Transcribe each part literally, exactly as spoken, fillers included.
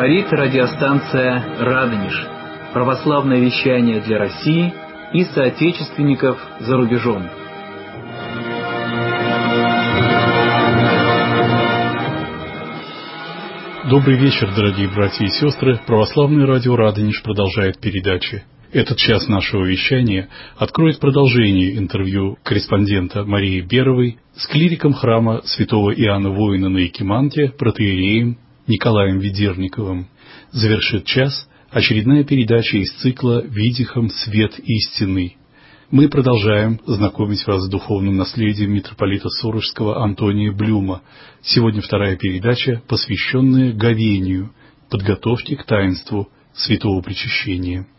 Говорит радиостанция «Радонеж». Православное вещание для России и соотечественников за рубежом. Добрый вечер, дорогие братья и сестры. Православное радио «Радонеж» продолжает передачи. Этот час нашего вещания откроет продолжение интервью корреспондента Марии Беровой с клириком храма святого Иоанна Воина на Якиманте, протоиереем Николаем Ведерниковым. Завершит час очередная передача из цикла «Видихом свет истины». Мы продолжаем знакомить вас с духовным наследием митрополита Сурожского Антония Блюма. Сегодня вторая передача, посвященная говению, подготовке к таинству Святого Причащения.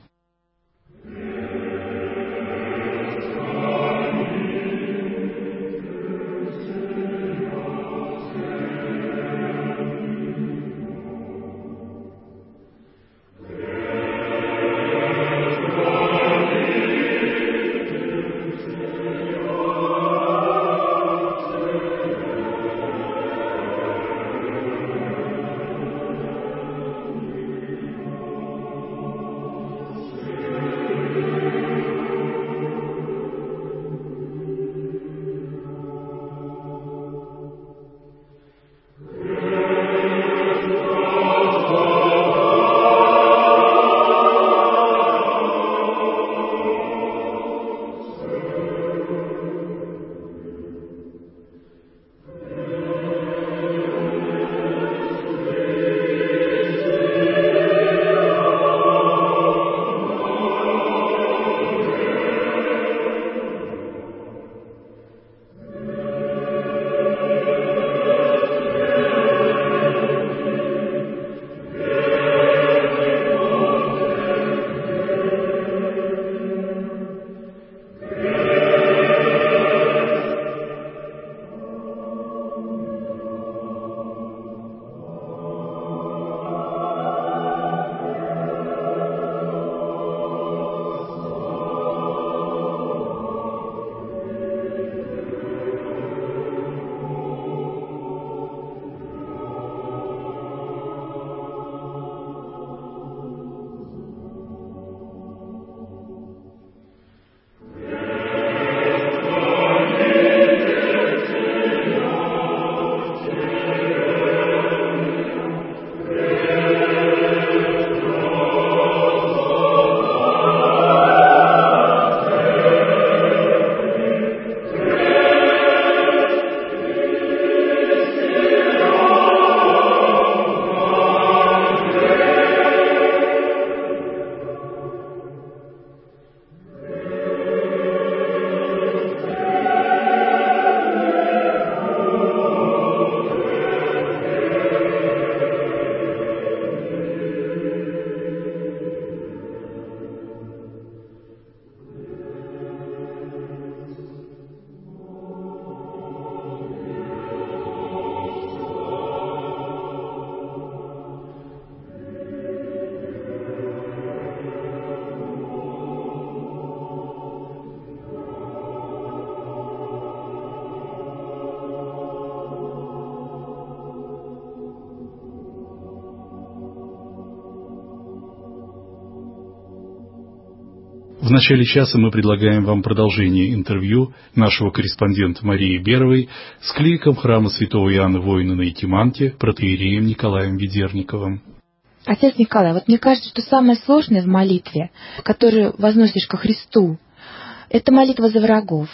В начале часа мы предлагаем вам продолжение интервью нашего корреспондента Марии Беровой с клириком храма святого Иоанна Воина на Якиманте, протоиереем Николаем Ведерниковым. Отец Николай, вот мне кажется, что самое сложное в молитве, которую возносишь ко Христу, это молитва за врагов.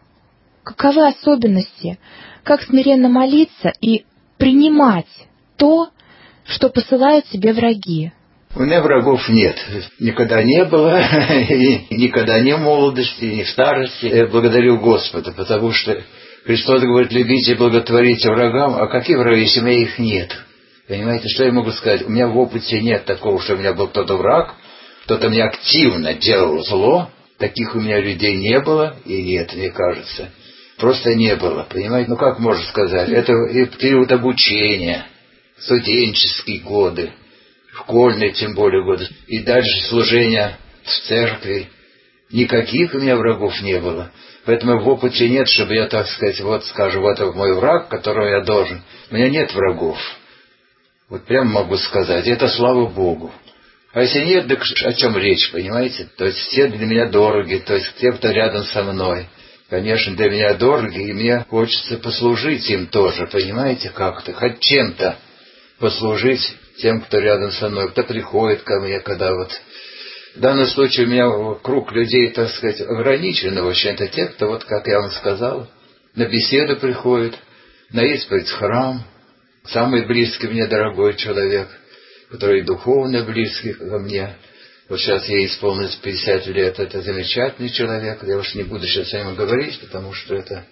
Каковы особенности? Как смиренно молиться и принимать то, что посылают себе враги? У меня врагов нет. Никогда не было, и никогда не в молодости, ни в старости. Я благодарю Господа, потому что Христос говорит: любите и благотворите врагам, а какие враги, если у меня их нет? Понимаете, что я могу сказать? У меня в опыте нет такого, что у меня был кто-то враг, кто-то мне активно делал зло. Таких у меня людей не было и нет, мне кажется. Просто не было, понимаете? Ну как можно сказать? Это и период обучения, студенческие годы, школьные тем более годы, и дальше служение в церкви. Никаких у меня врагов не было. Поэтому в опыте нет, чтобы я, так сказать, вот скажу, вот мой враг, которого я должен. У меня нет врагов. Вот прямо могу сказать, это слава Богу. А если нет, так о чем речь, понимаете? То есть все для меня дороги, то есть те, кто рядом со мной. Конечно, для меня дороги, и мне хочется послужить им тоже, понимаете, как-то, хоть чем-то послужить тем, кто рядом со мной, кто приходит ко мне, когда вот... В данном случае у меня круг людей, так сказать, ограничен, в общем, это те, кто, вот как я вам сказал, на беседу приходит, на исповедь в храм, самый близкий мне дорогой человек, который духовно близкий ко мне. Вот сейчас ей исполнилось пятьдесят лет, это замечательный человек, я уж не буду сейчас о нем говорить, потому что это,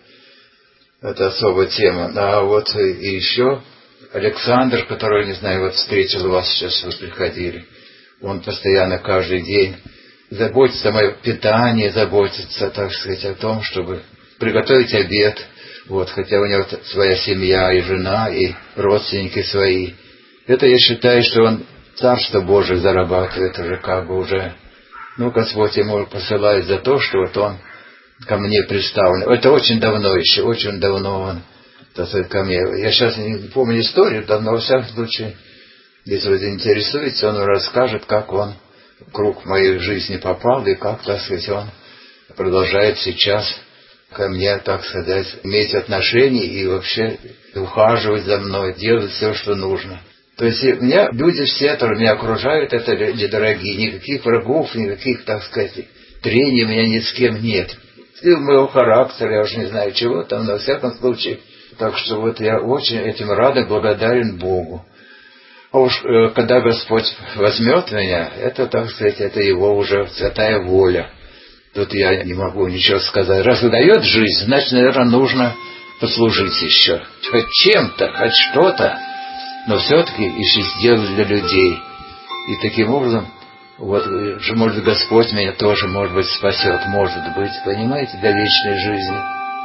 это особая тема. А вот и еще Александр, который, не знаю, вот встретил вас сейчас, вы приходили, он постоянно каждый день заботится о моем питании, заботится, так сказать, о том, чтобы приготовить обед, вот, хотя у него своя семья и жена, и родственники свои. Это я считаю, что он Царство Божие зарабатывает уже как бы уже. Ну, Господь ему посылает за то, что вот он ко мне представлен. Это очень давно еще, очень давно он, так сказать, ко мне. Я сейчас не помню историю, но во всяком случае, если вы заинтересуетесь, он расскажет, как он в круг моей жизни попал, и как, так сказать, он продолжает сейчас ко мне, так сказать, иметь отношения и вообще ухаживать за мной, делать все, что нужно. То есть у меня люди все, которые меня окружают, это люди дорогие. Никаких врагов, никаких, так сказать, трений у меня ни с кем нет. И моего характера, я уже не знаю чего там, но во всяком случае. Так что вот я очень этим рад и благодарен Богу. А уж когда Господь возьмет меня, это, так сказать, это Его уже святая воля. Тут я не могу ничего сказать. Раз дает жизнь, значит, наверное, нужно послужить еще. Хоть чем-то, хоть что-то. Но все-таки еще сделать для людей. И таким образом, вот, может, Господь меня тоже, может быть, спасет, может быть, понимаете, для вечной жизни.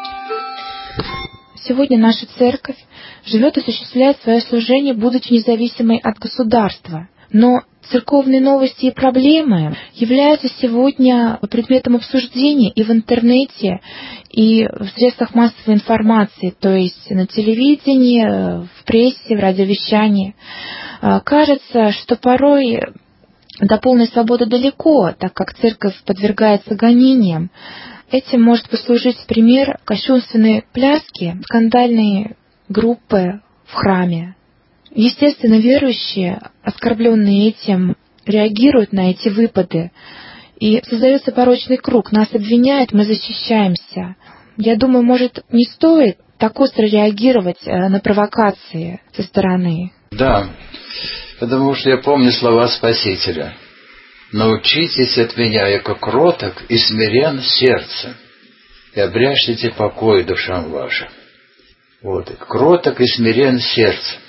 Сегодня наша церковь живет и осуществляет свое служение, будучи независимой от государства. Но церковные новости и проблемы являются сегодня предметом обсуждения и в интернете, и в средствах массовой информации, то есть на телевидении, в прессе, в радиовещании. Кажется, что порой до полной свободы далеко, так как церковь подвергается гонениям. Этим может послужить пример кощунственной пляски, скандальные группы в храме. Естественно, верующие, оскорбленные этим, реагируют на эти выпады. И создается порочный круг. Нас обвиняют, мы защищаемся. Я думаю, может, не стоит так остро реагировать на провокации со стороны. Да, потому что я помню слова Спасителя. «Научитесь от меня, яко кроток и смирен сердцем, и обрящите покой душам вашим». Вот, кроток и смирен сердцем.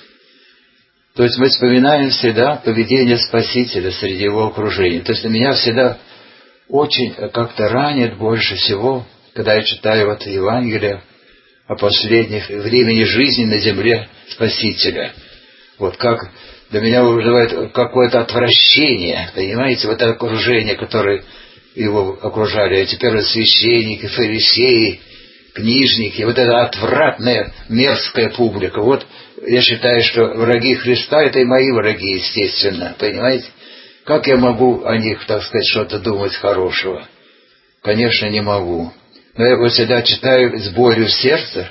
То есть мы вспоминаем всегда поведение Спасителя среди его окружения. То есть меня всегда очень как-то ранит больше всего, когда я читаю вот Евангелие о последних времени жизни на земле Спасителя. Вот как для меня вызывает какое-то отвращение, понимаете, вот это окружение, которое его окружали, эти первосвященники, фарисеи, книжники, вот эта отвратная, мерзкая публика. Вот я считаю, что враги Христа — это и мои враги, естественно, понимаете? Как я могу о них, так сказать, что-то думать хорошего? Конечно, не могу. Но я вот всегда читаю с болью в сердце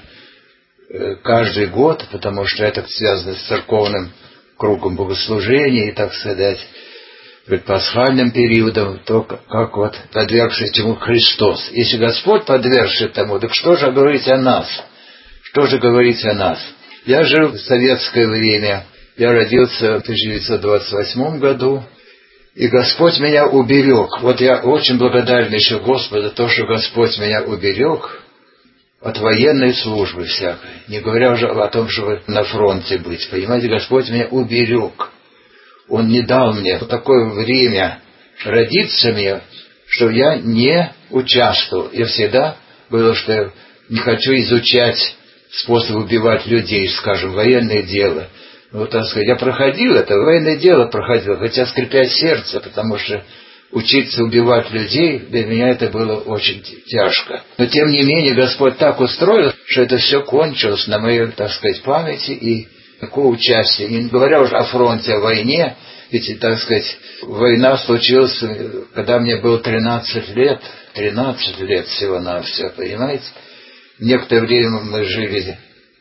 каждый год, потому что это связано с церковным кругом богослужения и, так сказать, предпасхальным периодом, то, как вот подвергся этому Христос. Если Господь подвергся тому, так что же говорить о нас? Что же говорить о нас? Я жил в советское время, я родился в тысяча девятьсот двадцать восьмом году, и Господь меня уберег. Вот я очень благодарен еще Господу за то, что Господь меня уберег от военной службы всякой, не говоря уже о том, чтобы на фронте быть. Понимаете, Господь меня уберег. Он не дал мне в такое время родиться мне, что я не участвовал. Я всегда было, что я не хочу изучать способ убивать людей, скажем, военное дело. Вот, так сказать, я проходил это, военное дело проходил, хотя скрипя сердце, потому что учиться убивать людей, для меня это было очень тяжко. Но, тем не менее, Господь так устроил, что это все кончилось на моей, так сказать, памяти, и Никакого участия, не говоря уже о фронте, о войне. Ведь, так сказать, война случилась, когда мне было тринадцать лет, тринадцать лет всего-навсего, понимаете? Некоторое время мы жили,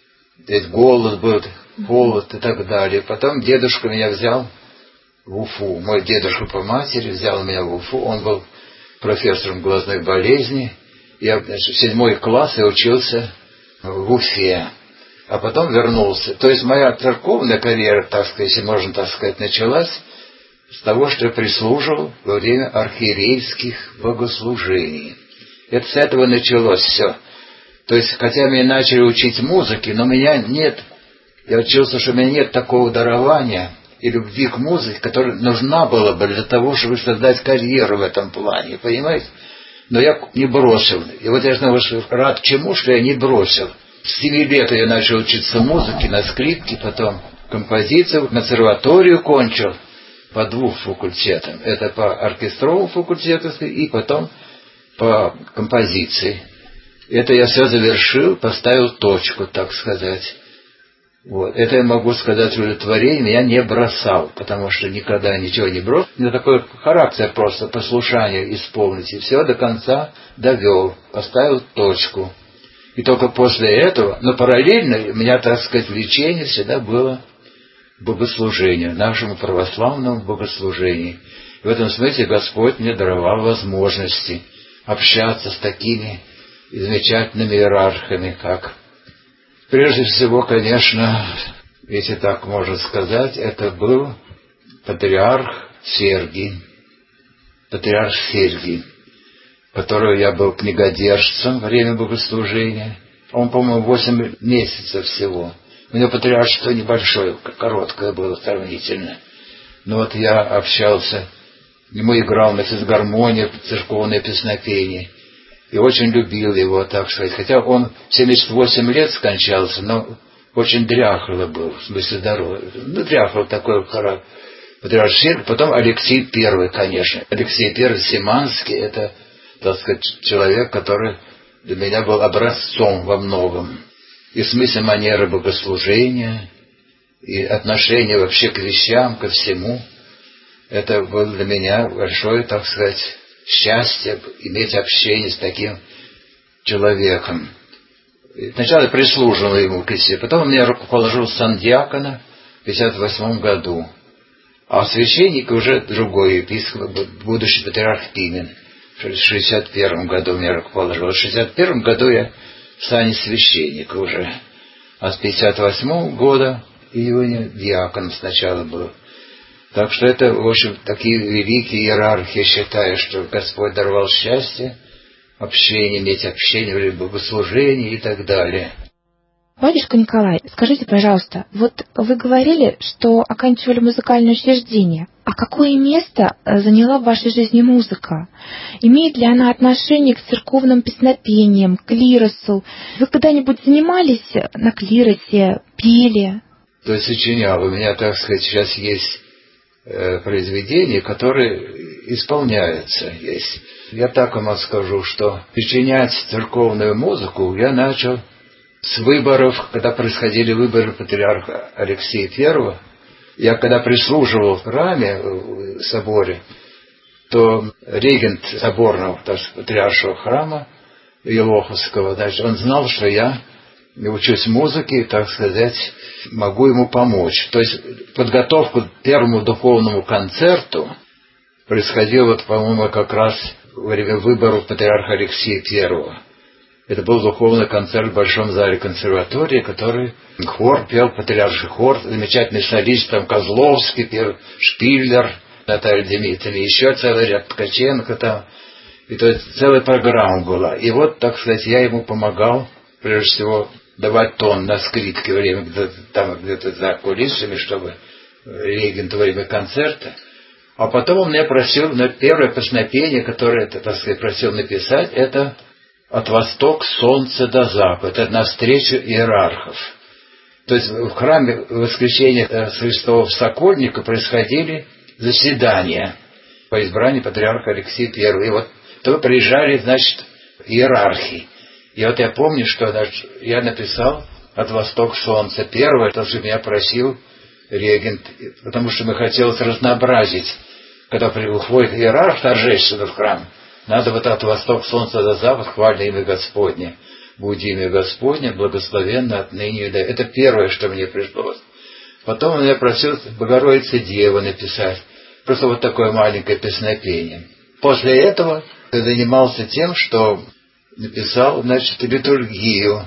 ведь голод был, холод и так далее. Потом дедушка меня взял в Уфу. Мой дедушка по матери взял меня в Уфу. Он был профессором глазной болезни. Я, значит, в седьмой класс и учился в Уфе. А потом вернулся. То есть моя церковная карьера, так сказать, если можно так сказать, началась с того, что я прислуживал во время архиерейских богослужений. Это с этого началось все. То есть, хотя меня начали учить музыке, но у меня нет, я чувствовал, что у меня нет такого дарования и любви к музыке, которая нужна была бы для того, чтобы создать карьеру в этом плане, понимаете? Но я не бросил. И вот я снова рад чему, что я не бросил. С семи лет я начал учиться музыке на скрипке, потом композицию, консерваторию кончил по двум факультетам. Это по оркестровому факультету и потом по композиции. Это я все завершил, поставил точку, так сказать. Вот. Это я могу сказать удовлетворение, меня не бросал, потому что никогда ничего не бросил. У меня такой характер просто, послушание исполнить. И все до конца довел, поставил точку. И только после этого, но параллельно у меня, так сказать, влечение всегда было богослужению, нашему православному богослужению. И в этом смысле Господь мне даровал возможности общаться с такими замечательными иерархами, как, прежде всего, конечно, если так можно сказать, это был патриарх Сергий, патриарх Сергий, которого я был книгодержцем во время богослужения. Он, по-моему, восемь месяцев всего. У него патриаршество небольшое, короткое было сравнительно. Но вот я общался, ему играл на физгармонии, церковное песнопение. И очень любил его, так сказать. Хотя он в семьдесят восемь лет скончался, но очень дряхлый был, в смысле здоровья. Ну, дряхлый такой характер. Патриарх Сергий, потом Алексей Первый, конечно. Алексей Первый Симанский, это, так сказать, человек, который для меня был образцом во многом. И в смысле манеры богослужения, и отношения вообще к вещам, ко всему. Это было для меня большое, так сказать, счастье иметь общение с таким человеком. И сначала я прислуживал ему к себе, потом он меня положил сандиакона в пятьдесят восьмом году. А священник уже другой епископ, будущий патриарх Пимен. В шестьдесят первом году меня руководил. В шестьдесят первом году я в сане священника уже. А с пятьдесят восьмого года июня диаконом сначала был. Так что это, в общем, такие великие иерархии, считаю, что Господь даровал счастье, общение, иметь общение, время богослужения и так далее. Батюшка Николай, скажите, пожалуйста, вот вы говорили, что оканчивали музыкальное учреждение. А какое место заняла в вашей жизни музыка? Имеет ли она отношение к церковным песнопениям, к клиросу? Вы когда-нибудь занимались на клиросе, пели? То есть сочинял. У меня, так сказать, сейчас есть э, произведения, которые исполняются. Есть. Я так вам скажу, что сочинять церковную музыку я начал с выборов, когда происходили выборы патриарха Алексея Первого. Я когда прислуживал в храме, в соборе, то регент соборного, то есть патриаршего храма Елоховского, значит, он знал, что я учусь музыке, так сказать, могу ему помочь. То есть подготовка к первому духовному концерту происходила, вот, по-моему, как раз во время выборов патриарха Алексея Первого. Это был духовный концерт в Большом зале консерватории, который хор пел, патриарший хор, замечательный солист, там Козловский пел, Шпиллер, Наталья Дмитриевна, еще целый ряд, Ткаченко там. И то есть целая программа была. И вот, так сказать, я ему помогал, прежде всего, давать тон на скрипке во время, где-то, там где-то за кулисами, чтобы регент во время концерта. А потом он меня просил, на первое песнопение, которое, так сказать, просил написать, это «От востока солнца до запада», это навстречу иерархов. То есть в храме Воскресения Христова в Сокольнике происходили заседания по избранию патриарха Алексея Первого. И вот то приезжали, значит, иерархи. И вот я помню, что значит, я написал «От восток солнца». Первое, то, что меня просил регент, потому что мы хотелось разнообразить. Когда уходит иерарх торжественно в храм, надо вот от восток солнца до запад, хвали имя Господне. Будь имя Господне, благословенно отныне и до. Это первое, что мне пришлось. Потом он меня просил Богородица Дева написать. Просто вот такое маленькое песнопение. После этого я занимался тем, что написал, значит, литургию.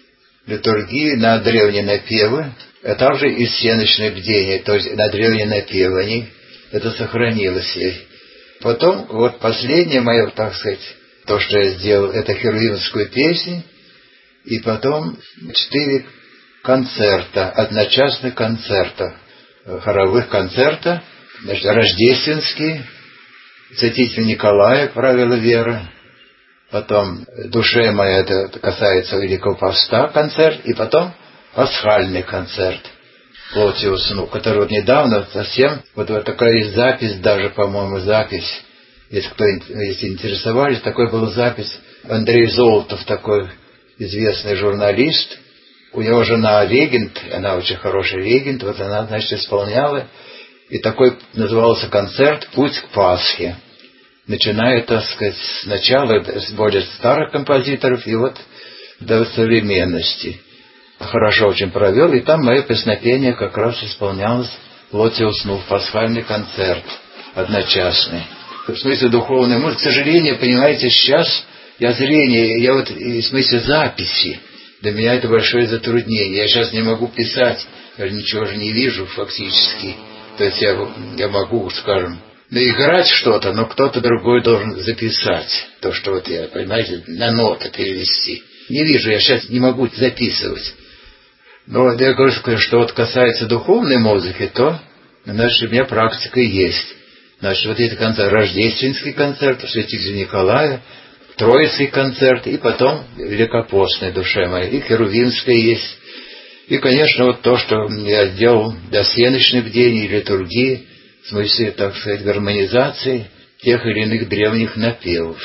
Литургию на древние напевы, а также и всеночное бдение, то есть на древние напевы. Они, это сохранилось. Потом, вот последнее мое, так сказать, то, что я сделал, это херувимскую песню, и потом четыре концерта, одночасных концертов, хоровых концерта, значит, рождественские, Святитель Николая, правила веры, потом «Душе моя», это касается Великого Поста концерт, и потом пасхальный концерт «Плотью сну», который вот недавно совсем, вот, вот такая есть запись, даже, по-моему, запись, если кто если интересовались, такой была запись, Андрей Золотов, такой известный журналист, у него жена регент, она очень хороший регент, вот она, значит, исполняла, и такой назывался концерт «Путь к Пасхе», начиная, так сказать, с начала, с более старых композиторов и вот до современности. Хорошо очень провел, и там мое песнопение как раз исполнялось «Плотью уснув», пасхальный концерт, одночасный. В смысле духовной музыки, к сожалению, понимаете, сейчас я зрение, я вот в смысле записи, для меня это большое затруднение. Я сейчас не могу писать, я ничего же не вижу фактически. То есть я, я могу, скажем, играть что-то, но кто-то другой должен записать то, что вот я, понимаете, на ноты перевести. Не вижу, я сейчас не могу записывать. Но я говорю, что вот касается духовной музыки, то, значит, у меня практика есть. Значит, вот эти концерты, рождественский концерт, Святителя Николая, Троицкий концерт, и потом Великопостная, душе моей, и Херувимская есть. И, конечно, вот то, что я сделал для всеночных бдений, литургии, в смысле, так сказать, гармонизации тех или иных древних напевов.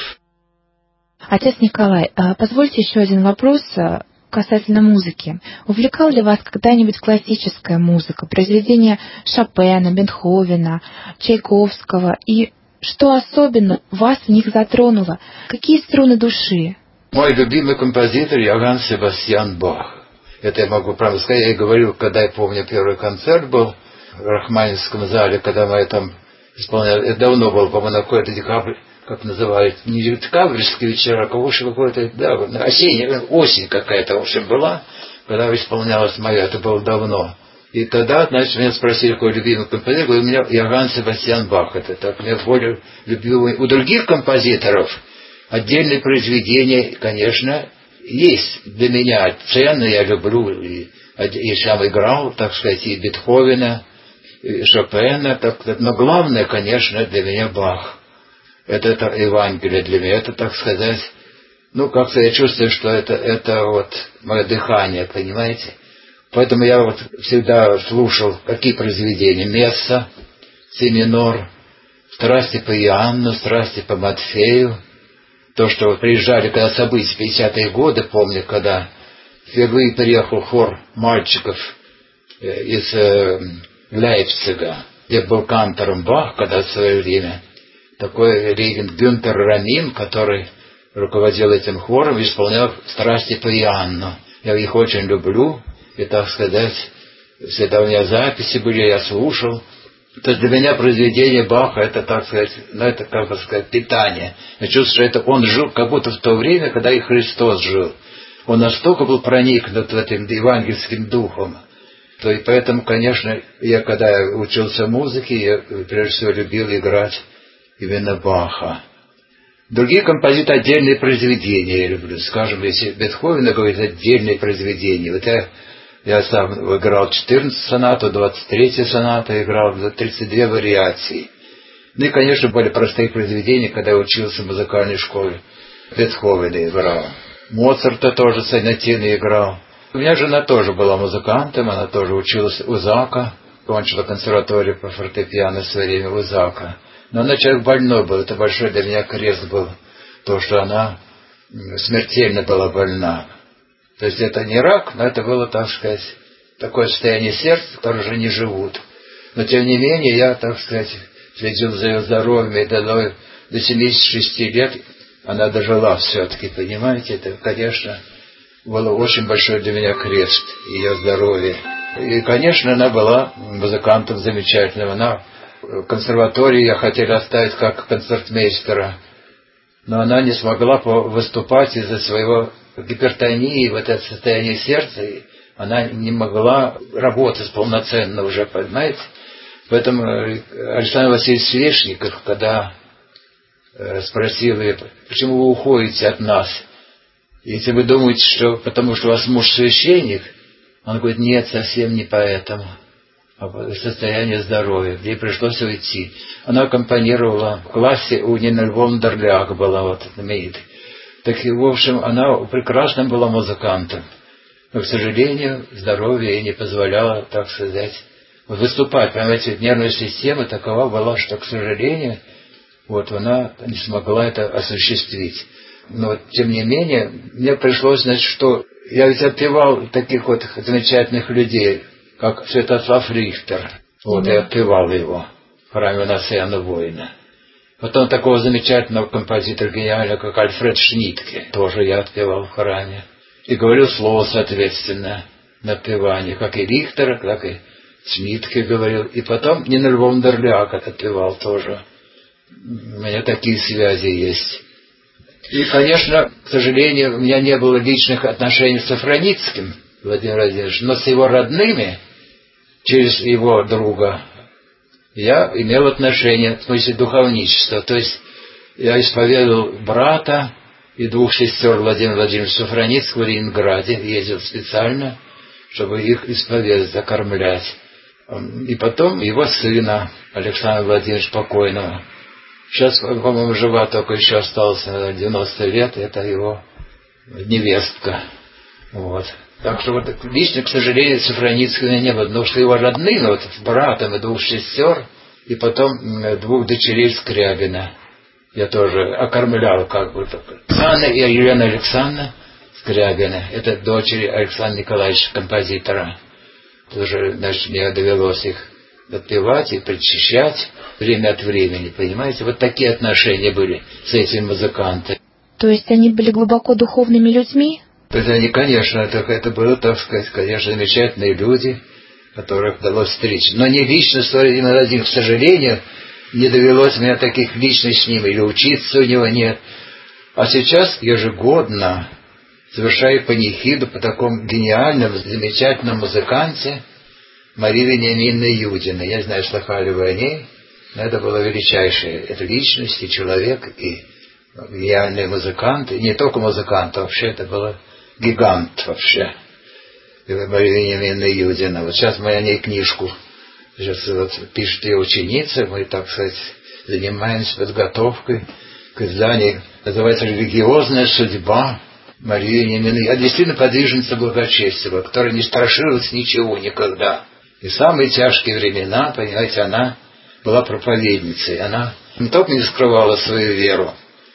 Отец Николай, позвольте еще один вопрос касательно музыки. Увлекала ли вас когда-нибудь классическая музыка, произведения Шопена, Бетховена, Чайковского? И что особенно вас в них затронуло? Какие струны души? Мой любимый композитор Иоганн Себастьян Бах. Это я могу правда сказать. Я и говорил, когда я помню, первый концерт был в Рахманинском зале, когда мы там исполняли. Это давно было, по-моему, на какой-то декабрь, как называют, не декабрьский вечер, а какой-то, да, осенняя, осень какая-то, в общем, была, когда исполнялось мое, это было давно. И тогда, значит, меня спросили, какой любимый композитор, говорю, у меня Иоганн Себастьян Бах, это так, у меня более любимый. У других композиторов отдельные произведения, конечно, есть для меня ценные, я люблю, и, и сам играл, так сказать, и Бетховена, и Шопена, так, но главное, конечно, для меня Бах. Это, это Евангелие для меня, это, так сказать, ну, как-то я чувствую, что это, это вот мое дыхание, понимаете? Поэтому я вот всегда слушал, какие произведения. Месса, си минор, страсти по Иоанну, страсти по Матфею. То, что вот приезжали, когда события, пятидесятые годы, помню, когда впервые приехал хор мальчиков из э, Лейпцига, где был кантором Бах, когда в свое время, такой регент Гюнтер Рамин, который руководил этим хором, исполнял страсти по Иоанну. Я их очень люблю, и, так сказать, всегда у меня записи были, я слушал. То есть для меня произведение Баха, это, так сказать, ну, это, как бы сказать, питание. Я чувствую, что это он жил как будто в то время, когда и Христос жил. Он настолько был проникнут этим евангельским духом. То и поэтому, конечно, я, когда учился музыке, я, прежде всего, любил играть именно Баха. Другие композиторы отдельные произведения я люблю. Скажем, если Бетховен говорит отдельные произведения. Вот я, я сам играл четырнадцать сонат, двадцать третью сонату играл, тридцать две вариации. Ну и, конечно, были простые произведения, когда я учился в музыкальной школе. Бетховена играл. Моцарта тоже сонатины играл. У меня жена тоже была музыкантом, она тоже училась у Зака, кончила консерваторию по фортепиано в свое время у Зака. Но она человек больной был, это большой для меня крест был, то, что она смертельно была больна. То есть это не рак, но это было, так сказать, такое состояние сердца, которые уже не живут. Но тем не менее, я, так сказать, следил за ее здоровьем, и до, до семидесяти шести лет она дожила все-таки, понимаете? Это, конечно, было очень большой для меня крест, ее здоровье. И, конечно, она была музыкантом замечательным. Она в консерватории ее хотели оставить как концертмейстера, но она не смогла выступать из-за своего гипертонии, вот это состояние сердца. Она не могла работать полноценно уже, понимаете? Поэтому Александр Васильевич Свешников, когда спросил ее, почему вы уходите от нас? Если вы думаете, что потому что у вас муж священник, он говорит, нет, совсем не поэтому, а состояние здоровья. Ей пришлось уйти. Она аккомпанировала в классе у Нины Львовны Дорляк была, вот знаменитый. Так и, в общем, она прекрасно была музыкантом. Но, к сожалению, здоровье ей не позволяло, так сказать, выступать. Понимаете, нервная система такова была, что, к сожалению, вот она не смогла это осуществить. Но, тем не менее, мне пришлось, значит, что я ведь отпевал таких вот замечательных людей, как Святослав Рихтер. Вот, я отпевал его в храме у нас Иоанна Воина. Потом такого замечательного композитора гениального, как Альфред Шнитке, тоже я отпевал в храме. И говорил слово соответственно на отпевание, как и Рихтер, так и Шнитке говорил. И потом Нина Львовна Дорляк отпевал тоже. У меня такие связи есть. И, конечно, к сожалению, у меня не было личных отношений с Сафроницким Владимиром Владимировичем, но с его родными, через его друга, я имел отношения, в смысле духовничества. То есть я исповедовал брата и двух сестер Владимира Владимировича Сафроницкого в Ленинграде, ездил специально, чтобы их исповедовать, окормлять. И потом его сына, Александра Владимировича покойного. Сейчас, по-моему, жива, только еще осталось девяносто лет, это его невестка. Вот. Так что вот лично, к сожалению, Сафроницкого не было, потому что его родные, ну, вот, с братом и двух сестер, и потом двух дочерей Скрябина. Я тоже окормлял, как бы, только. Анна и Елена Александровна Скрябина, это дочери Александра Николаевича, композитора. Тоже, значит, мне довелось их отпевать и причащать время от времени, понимаете? Вот такие отношения были с этими музыкантами. То есть они были глубоко духовными людьми? То есть они, конечно, это, это было, так сказать, конечно, замечательные люди, которых удалось встретить. Но не лично с Владимиром Владимировичем, к сожалению, не довелось мне таких лично с ним, или учиться у него нет. А сейчас ежегодно совершаю панихиду по такому гениальному, замечательному музыканте Марии Вениаминовны Юдиной. Я знаю, слыхали вы о ней, но это была величайшая это личность, и человек, и гениальный музыкант, и не только музыкант, а вообще это было гигант вообще. Мария Вениаминовна Юдина. Вот сейчас мы о ней книжку сейчас вот пишет ее ученица, мы, так сказать, занимаемся подготовкой к изданию. Называется «Религиозная судьба Марии Вениаминовны». Я действительно подвижница благочестия, которая не страшилась ничего никогда. И в самые тяжкие времена, понимаете, она была проповедницей. Она не только не скрывала свою веру,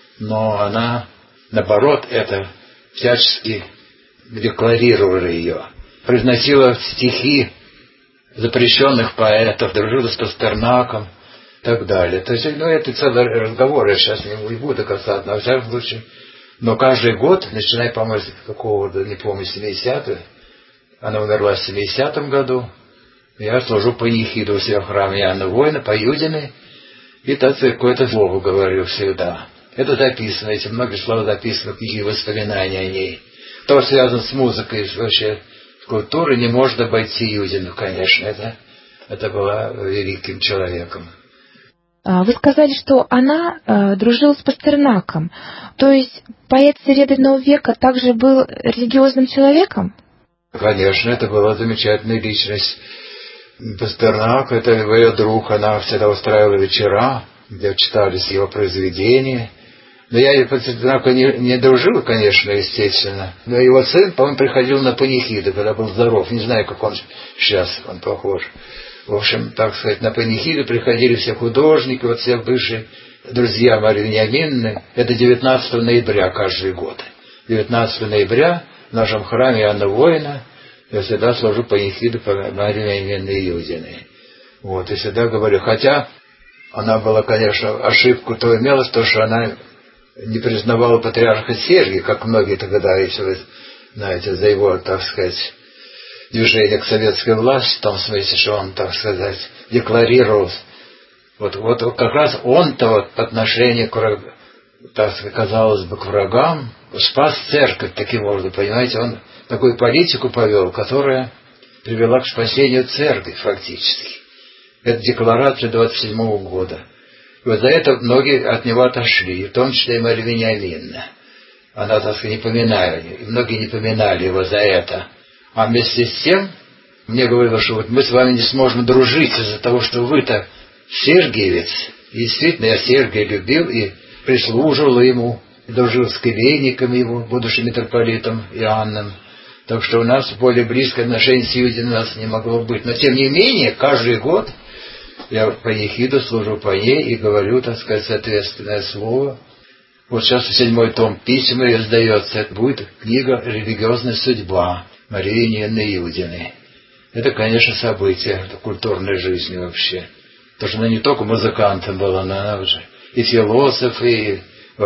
но она, наоборот, это всячески декларировала ее. Произносила стихи запрещенных поэтов, дружила с Пастернаком и так далее. То есть, ну, это целый разговор, я сейчас не буду касаться, но, во всяком случае, но каждый год, начиная, по-моему, с какого-то, не помню, семидесятого, она умерла в семидесятом году, я служу панихиду у себя в храме Иоанна Воина, по Юдиной, и так какое-то слово говорю всегда. Это записано, эти многие слова записаны, какие воспоминания о ней. То, что связано с музыкой, вообще, с культурой, не может обойти Юдину, конечно. Это, это была великим человеком. Вы сказали, что она э, дружила с Пастернаком. То есть поэт Серебряного века также был религиозным человеком? Конечно, это была замечательная личность. Пастернак, это ее друг, она всегда устраивала вечера, где читались его произведения. Но я по Пастернаку не, не дружил, конечно, естественно. Но его сын, по-моему, приходил на панихиды, когда был здоров. Не знаю, как он сейчас, он похож. В общем, так сказать, на панихиды приходили все художники, вот все бывшие друзья Марии Вениаминовны. Это девятнадцатого ноября каждый год. девятнадцатого ноября в нашем храме Иоанна Воина я всегда служу панихиду по Марии Ивановне Юдиной. Вот, и всегда говорю, хотя она была, конечно, ошибку то имела, то, что она не признавала патриарха Сергия, как многие тогда, если вы знаете, за его, так сказать, движение к советской власти, в том смысле, что он, так сказать, декларировал. Вот, вот как раз он-то вот по отношению к, так сказать, казалось бы, к врагам спас церковь таким образом, понимаете, он такую политику повел, которая привела к спасению церкви фактически. Это декларация двадцать седьмого года. И вот за это многие от него отошли, в том числе и Мария Вениаминовна. Она, так сказать, не поминала, и многие не поминали его за это. А вместе с тем, мне говорило, что вот мы с вами не сможем дружить из-за того, что вы-то сергиевец. И действительно, я Сергия любил и прислуживал ему, и дружил с келейником его, будущим митрополитом Иоанном. Так что у нас более близкое отношение с Юдиной у нас не могло быть. Но тем не менее, каждый год я по ехиду служу по ней и говорю, так сказать, соответственное слово. Вот сейчас седьмой том письма издается. Это будет книга «Религиозная судьба» Марии Ивановны Юдиной. Это, конечно, событие культурной жизни вообще. Потому что она не только музыкантом была, но она уже и философ, и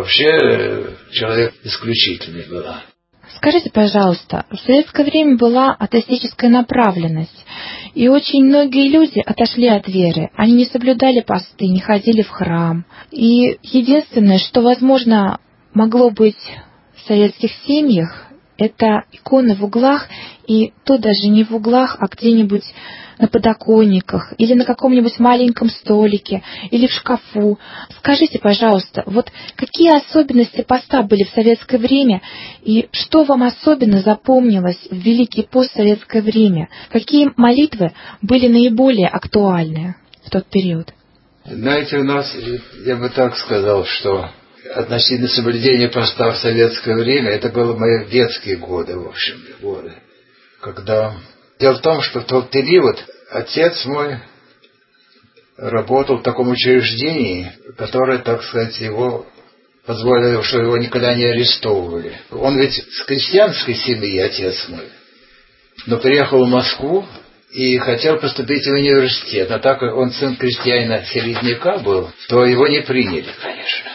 вообще человек исключительный была. Скажите, пожалуйста, в советское время была атеистическая направленность, и очень многие люди отошли от веры. Они не соблюдали посты, не ходили в храм. И единственное, что, возможно, могло быть в советских семьях, это иконы в углах, и то даже не в углах, а где-нибудь на подоконниках, или на каком-нибудь маленьком столике, или в шкафу. Скажите, пожалуйста, вот какие особенности поста были в советское время, и что вам особенно запомнилось в Великий пост в советское время? Какие молитвы были наиболее актуальны в тот период? Знаете, у нас, я бы так сказал, что относительно соблюдения поста в советское время, это было мои детские годы, в общем, годы. Когда... Дело в том, что в тот период отец мой работал в таком учреждении, которое, так сказать, его позволило, что его никогда не арестовывали. Он ведь с крестьянской семьи, отец мой, но приехал в Москву и хотел поступить в университет. А так как он сын крестьянина-середняка был, то его не приняли, конечно.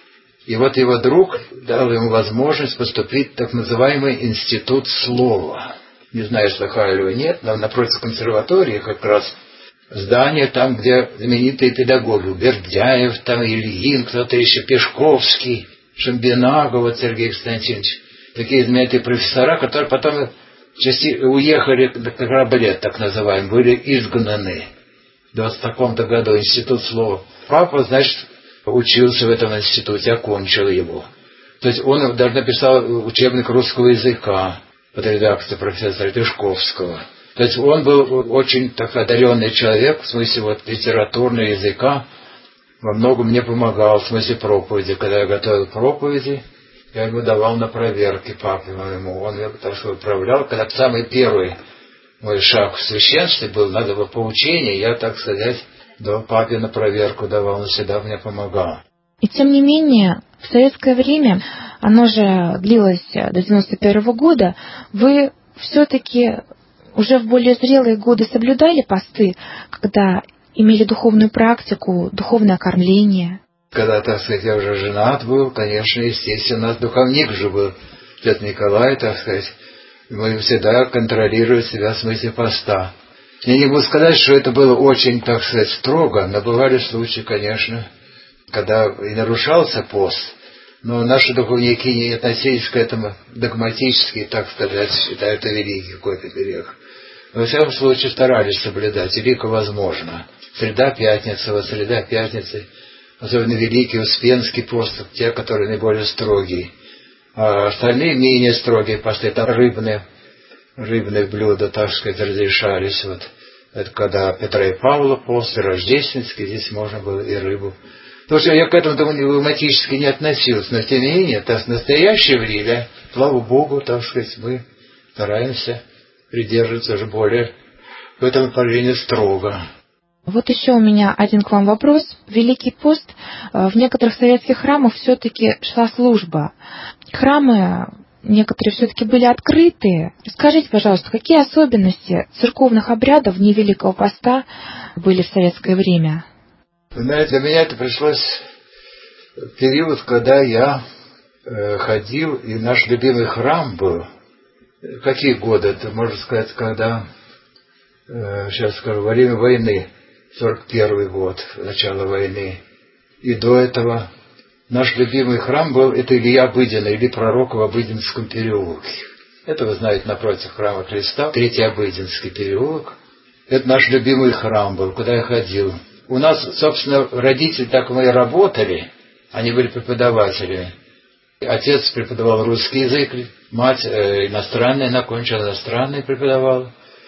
И вот его друг дал ему возможность поступить в так называемый институт слова. Не знаю, слыхали вы, нет, но напротив консерватории как раз здание там, где знаменитые педагоги, Бердяев, там Ильин, кто-то еще, Пешковский, Шамбинагов, вот Сергей Константинович. Такие знаменитые профессора, которые потом части уехали на корабле, так называемый, были изгнаны в двадцать таком-то году, институт слова. Папа, значит, учился в этом институте, окончил его. То есть он даже написал учебник русского языка под редакцией профессора Пешковского. То есть он был очень так одаренный человек, в смысле вот литературного языка, во многом мне помогал, в смысле проповеди. Когда я готовил проповеди, я ему давал на проверки папе моему. Он меня, так сказать, управлял. Когда самый первый мой шаг в священстве был, надо было поучение, я, так сказать, давал папе на проверку давал, он всегда мне помогал. И тем не менее, в советское время, оно же длилось до девяносто первого года, вы все-таки уже в более зрелые годы соблюдали посты, когда имели духовную практику, духовное кормление? Когда, так сказать, я уже женат был, конечно, естественно, у нас духовник же был, отец Николай, так сказать, мы всегда контролировали себя в смысле поста. Я не буду сказать, что это было очень, так сказать, строго, но бывали случаи, конечно, когда и нарушался пост, но наши духовники не относились к этому догматически, так сказать, считая это великий какой-то грех. Но, во всяком случае, старались соблюдать, велико возможно. Среда, пятница, вот среда, пятница, особенно великий Успенский пост, те, которые наиболее строгие. А остальные менее строгие посты, там рыбные, рыбные блюда, так сказать, разрешались. Вот. Это когда Петра и Павла пост, и рождественский, здесь можно было и рыбу. Потому что я к этому догматически не относился, но тем не менее, в настоящее время, слава Богу, так сказать, мы стараемся придерживаться уже более в этом направлении строго. Вот еще у меня один к вам вопрос. Великий пост, в некоторых советских храмах все-таки шла служба. Храмы некоторые все-таки были открытые. Скажите, пожалуйста, какие особенности церковных обрядов Дней Великого Поста были в советское время? Вы знаете, для меня это пришлось в период, когда я э, ходил, и наш любимый храм был. Какие годы? Это, можно сказать, когда, э, сейчас скажу, во время войны, сорок первый год, начало войны. И до этого наш любимый храм был, это Илья Обыденный, или пророк в Обыденском переулке. Это, вы знаете, напротив храма Христа, Третий Обыденский переулок. Это наш любимый храм был, куда я ходил. У нас, собственно, родители так мы и работали, они были преподавателями. Отец преподавал русский язык, мать э, иностранный, она кончила иностранный, преподавала.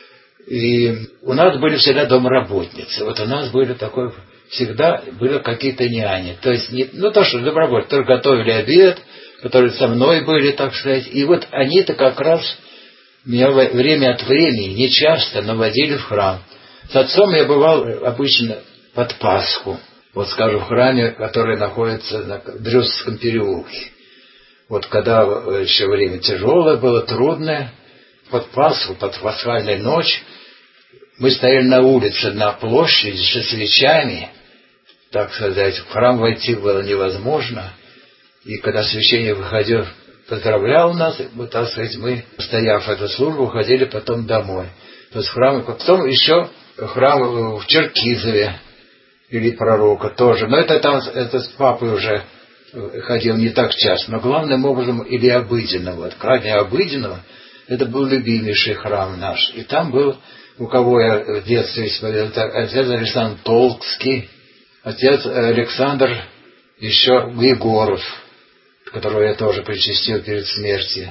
И у нас были всегда домработницы. Вот у нас были такой, всегда были какие-то няни. То есть, не, ну то, что домработницы, которые готовили обед, которые со мной были, так сказать. И вот они-то как раз меня время от времени, не часто, но водили в храм. С отцом я бывал обычно под Пасху. Вот, скажем, в храме, который находится на Дрюсском переулке. Вот когда еще время тяжелое было, трудное, под Пасху, под пасхальную ночь, мы стояли на улице, на площади со свечами, так сказать, в храм войти было невозможно. И когда священник выходил, поздравлял нас, вот, так сказать, мы, стояв эту службу, уходили потом домой. То есть в храм, потом еще храм в Черкизове, или пророка тоже. Но это там, это с папой уже ходил не так часто. Но главным образом Илья Обыденного. Вот, кроме Обыденного, это был любимейший храм наш. И там был, у кого я в детстве смотрел, отец Александр Толкский, отец Александр еще Егоров, которого я тоже причастил перед смертью.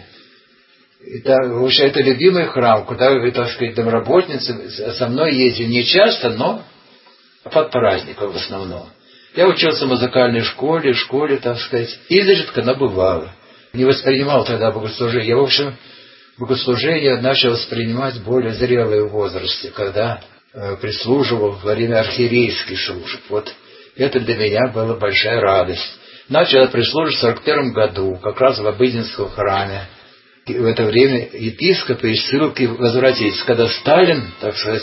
Это, в общем, это любимый храм, куда, так сказать, домработницы со мной ездили не часто, но под праздником в основном. Я учился в музыкальной школе, в школе, так сказать, изредка, но бывало. Не воспринимал тогда богослужение. Я, в общем, богослужение начал воспринимать более зрелые в возрасте, когда э, прислуживал во время архиерейских служб. Вот это для меня была большая радость. Начал я прислуживать в сорок первом году, как раз в Обыденском храме. И в это время епископы из ссылки возвратились, когда Сталин, так сказать,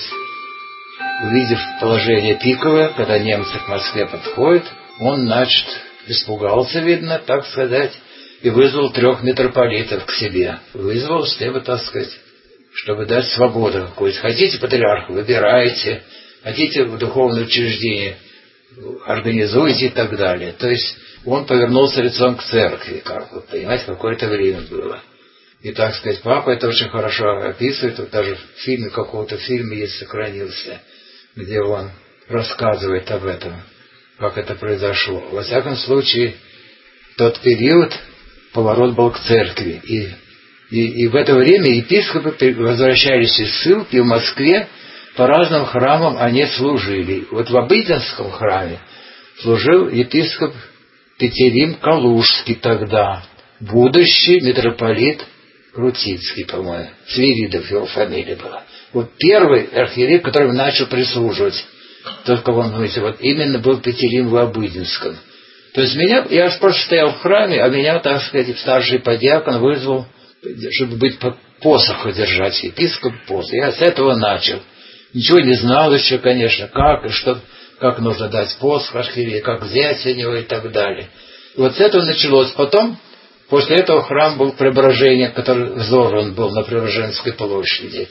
увидев положение пиковое, когда немцы к Москве подходят, он, значит, испугался, видно, так сказать, и вызвал трех митрополитов к себе. Вызвал, чтобы, так сказать, чтобы дать свободу какую-то. Хотите патриарха, выбирайте. Хотите в духовное учреждение, организуйте и так далее. То есть он повернулся лицом к церкви, как вы понимаете, какое-то время было. И, так сказать, папа это очень хорошо описывает, вот даже в фильме, какого-то фильма есть, сохранился, где он рассказывает об этом, как это произошло. Во всяком случае, в тот период поворот был к церкви. И, и, и в это время епископы возвращались из ссылки в Москве, по разным храмам они служили. Вот в Обыденском храме служил епископ Петерим Калужский тогда, будущий митрополит Крутицкий, по-моему, Свиридов его фамилия была. Вот первый архиерей, который начал прислуживать, только он, знаете, вот именно был Петерим в Обыденском. То есть меня, я просто стоял в храме, а меня, так сказать, старший подьякон вызвал, чтобы быть посоху держать, епископ посох. Я с этого начал. Ничего не знал еще, конечно, как и что, как нужно дать посох архиерею, как взять у него и так далее. И вот с этого началось. Потом, после этого храм был Преображение, который взорван был на Преображенской площади.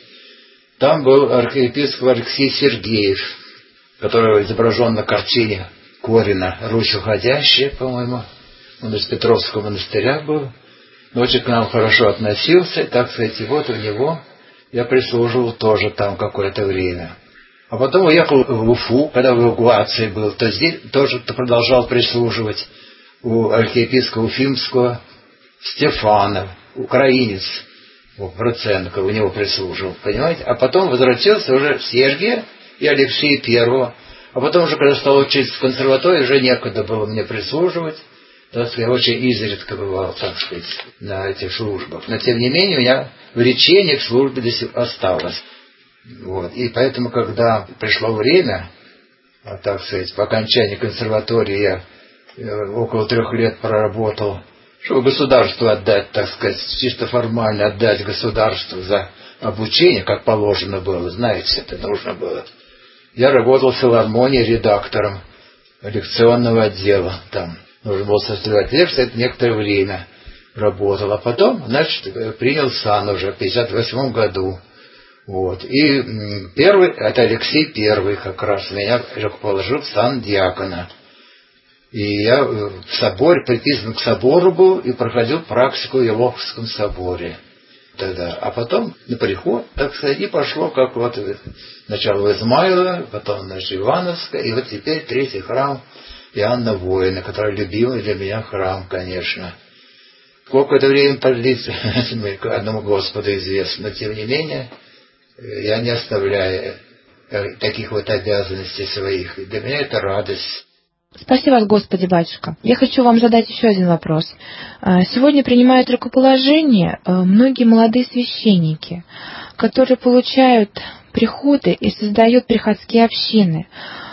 Там был архиепископ Алексей Сергеев, который изображен на картине Корина «Русь уходящая», по-моему. Он из Петровского монастыря был. Но очень к нам хорошо относился, так сказать, и вот у него я прислуживал тоже там какое-то время. А потом уехал в Уфу, когда в эвакуации был, то здесь тоже продолжал прислуживать у архиепископа Уфимского Стефана, украинец, Проценко, у него прислуживал, понимаете? А потом возвратился уже в Сергия и Алексея Первого. А потом уже, когда стал учиться в консерватории, уже некогда было мне прислуживать. Так сказать, я очень изредка бывал, так сказать, на этих службах. Но, тем не менее, у меня влечение к службе до сих пор осталось. Вот. И поэтому, когда пришло время, так сказать, по окончании консерватории я около трех лет проработал чтобы государству отдать, так сказать, чисто формально отдать государству за обучение, как положено было, знаете, это нужно было. Я работал в филармонии редактором лекционного отдела. Там нужно было составлять лекции, это некоторое время работал. А потом, значит, принял сан уже в пятьдесят восьмом году. Вот. И первый, это Алексей Первый как раз меня положил в сан диакона. И я в соборе, приписан к собору был и проходил практику в Елоховском соборе тогда. А потом на приход, так сказать, и пошло, как вот сначала в Измайлово, потом значит, Ивановское, и вот теперь третий храм Иоанна Воина, который любимый для меня храм, конечно. Сколько это время продлится, одному Господу известно, но тем не менее я не оставляю таких вот обязанностей своих. И для меня это радость. Спаси вас, Господи, батюшка. Я хочу вам задать еще один вопрос. Сегодня принимают рукоположение многие молодые священники, которые получают приходы и создают приходские общины.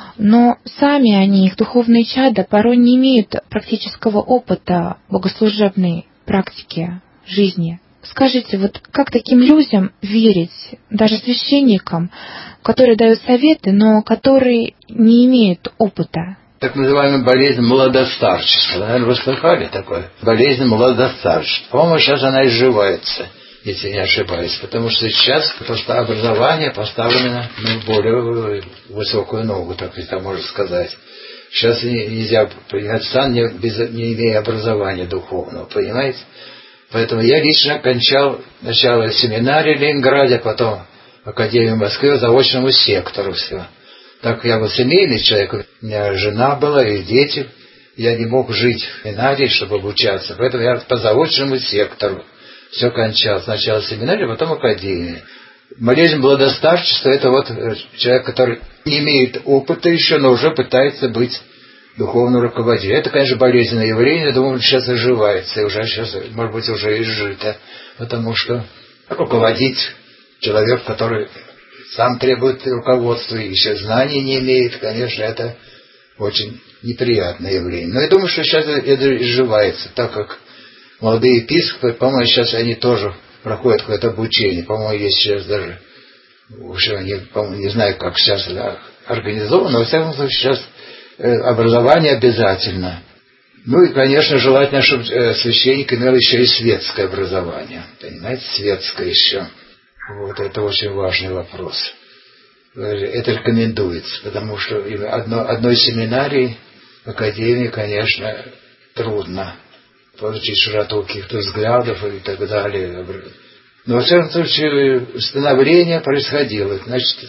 Но сами они, их духовные чада, порой не имеют практического опыта богослужебной практики жизни. Скажите, вот как таким людям верить, даже священникам, которые дают советы, но которые не имеют опыта? Так называемая болезнь молодостарчества. Наверное, вы слыхали такое? Болезнь молодостарчества. По-моему, сейчас она изживается, если не ошибаюсь. Потому что сейчас просто образование поставлено на более высокую ногу, так это можно сказать. Сейчас нельзя принять сан, не, без, не имея образования духовного, понимаете? Поэтому я лично окончал сначала семинарий в Ленинграде, потом Академию в Москве, заочному сектору все. Так я был семейный человек, у меня жена была и дети. Я не мог жить в семинарии, чтобы обучаться. Поэтому я по заочному сектору все кончал. Сначала семинарий, потом академию. Болезнь молодостарчества — это вот человек, который не имеет опыта еще, но уже пытается быть духовным руководителем. Это, конечно, болезненное явление. Я думаю, сейчас изживается. И уже сейчас, может быть, уже изжито. Потому что руководить человек, который сам требует руководства и еще знаний не имеет, конечно, это очень неприятное явление. Но я думаю, что сейчас это изживается, так как молодые епископы, по-моему, сейчас они тоже проходят какое-то обучение. По-моему, есть сейчас даже, уже не, по-моему, не знаю, как сейчас организовано, но, во всяком случае, сейчас образование обязательно. Ну и, конечно, желательно, чтобы священник имел еще и светское образование. Понимаете, светское еще. Вот это очень важный вопрос. Это рекомендуется, потому что одно, одной семинарии, академии, конечно, трудно получить широту каких-то взглядов и так далее. Но, во всяком случае, становление происходило. Значит,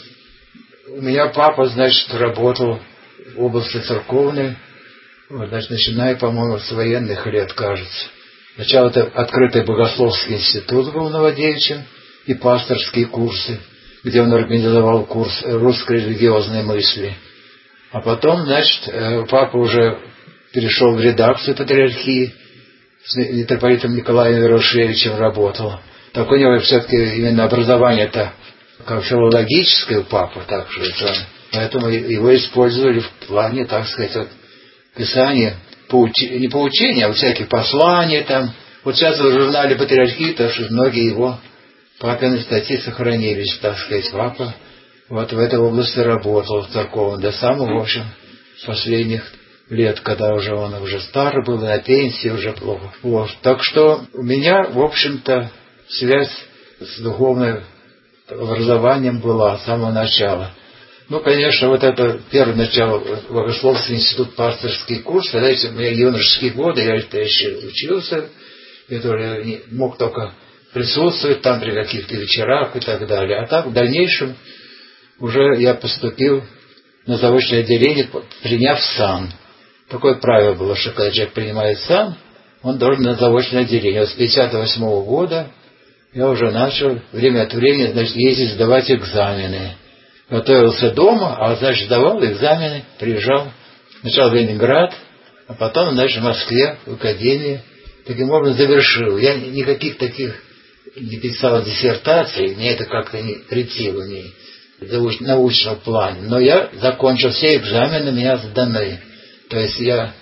у меня папа, значит, работал в области церковной, вот, значит, начиная, по-моему, с военных лет, кажется. Сначала это открытый богословский институт был в Новодевичьем, и пасторские курсы, где он организовал курс русской религиозной мысли. А потом, значит, папа уже перешел в редакцию патриархии, с митрополитом Николаем Ярошевичем работал. Так у него все-таки именно образование-то как филологическое у папы, так что это, поэтому его использовали в плане, так сказать, вот, писания, поучи, не поучения, а всякие послания там. Вот сейчас в журнале «Патриархия», то что многие его папины статьи сохранились, так сказать. Папа вот в этой области работал церковно до самых, в общем, последних лет, когда уже он уже старый был, на пенсии уже плохо. Вот. Так что у меня, в общем-то, связь с духовным образованием была с самого начала. Ну, конечно, вот это первое начало Богословский институт, пасторский курс, когда у меня юношеские годы, я еще учился, я тоже не мог только присутствовать там при каких-то вечерах и так далее. А так в дальнейшем уже я поступил на заочное отделение, приняв сан. Такое правило было, что когда человек принимает сан, он должен на заочное отделение. Вот с пятьдесят восьмого года я уже начал время от времени, значит, ездить сдавать экзамены. Готовился дома, а, значит, сдавал экзамены, приезжал сначала в Ленинград, а потом, значит, в Москве, в академии. Таким образом завершил. Я никаких таких не писал диссертаций, мне это как-то не претило, не в научном плане. Но я закончил все экзамены, меня сданы. То есть я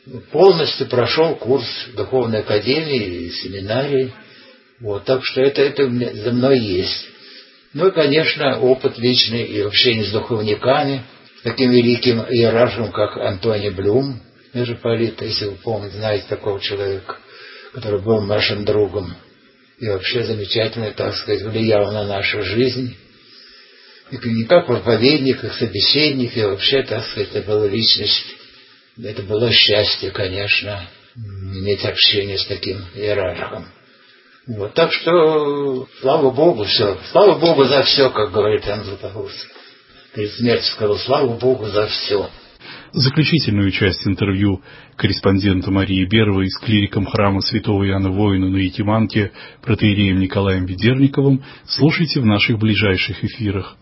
полностью прошел курс духовной академии и семинарии. Вот, так что это, это за мной есть. Ну и, конечно, опыт личный и общение с духовниками, таким великим иерархом, как Антоний Блюм, митрополит, если вы помните, знаете такого человека, который был нашим другом и вообще замечательно, так сказать, влиял на нашу жизнь. И не как проповедник, как собеседник, и вообще, так сказать, это была личность, это было счастье, конечно, иметь общение с таким иерархом. Вот, так что, слава Богу, все. Слава Богу за все, как говорит Иоанн Златоуст. Перед смертью сказал, слава Богу за все. Заключительную часть интервью корреспондента Марии Беровой с клириком храма святого Иоанна Воина на Якиманке протоиереем Николаем Ведерниковым слушайте в наших ближайших эфирах.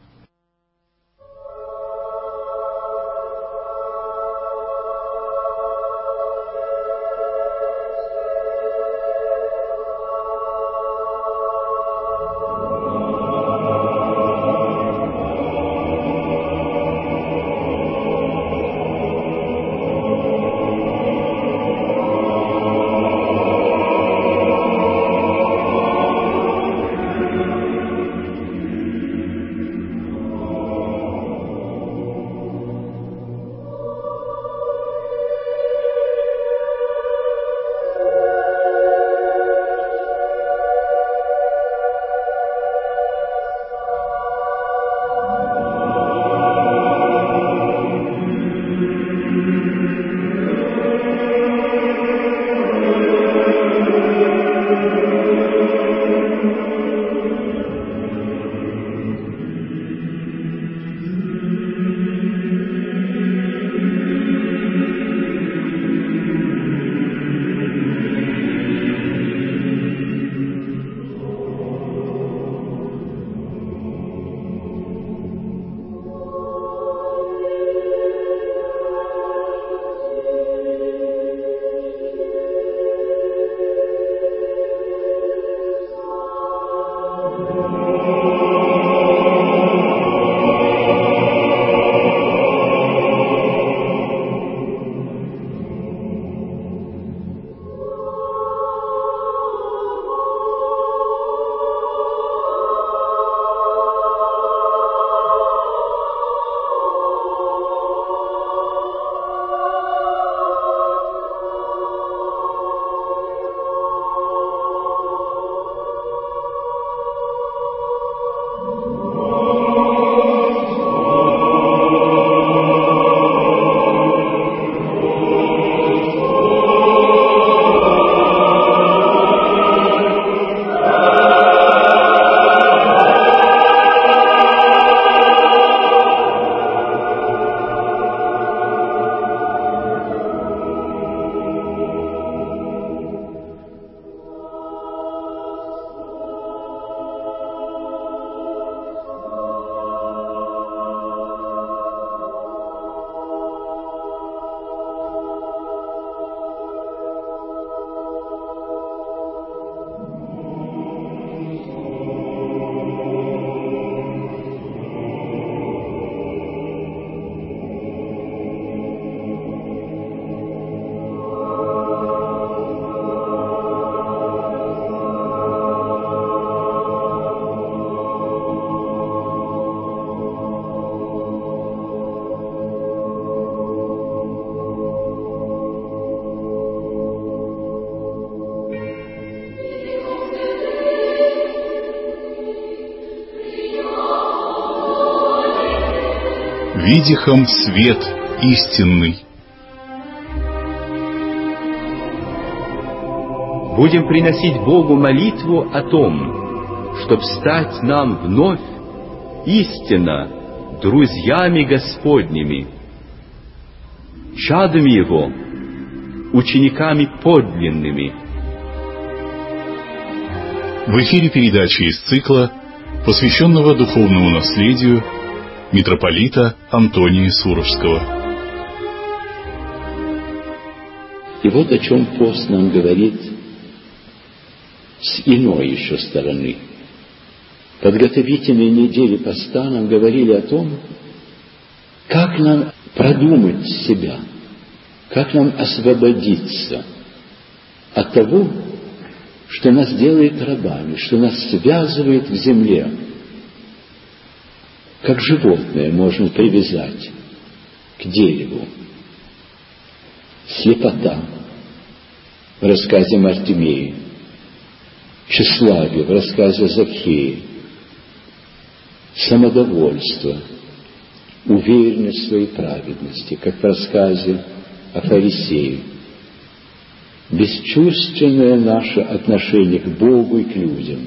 видихом свет истинный. Будем приносить Богу молитву о том, чтоб стать нам вновь истинно друзьями Господними, чадами Его, учениками подлинными. В эфире передачи из цикла, посвященного духовному наследию митрополита Антония Суровского. И вот о чем пост нам говорит с иной еще стороны. Подготовительные недели поста нам говорили о том, как нам продумать себя, Как нам освободиться от того, что нас делает рабами, что нас связывает к земле? Как животное можно привязать к дереву. Слепота в рассказе Мартимея, тщеславие в рассказе Закхея, самодовольство, уверенность в своей праведности, как в рассказе о фарисее, бесчувственное наше отношение к Богу и к людям,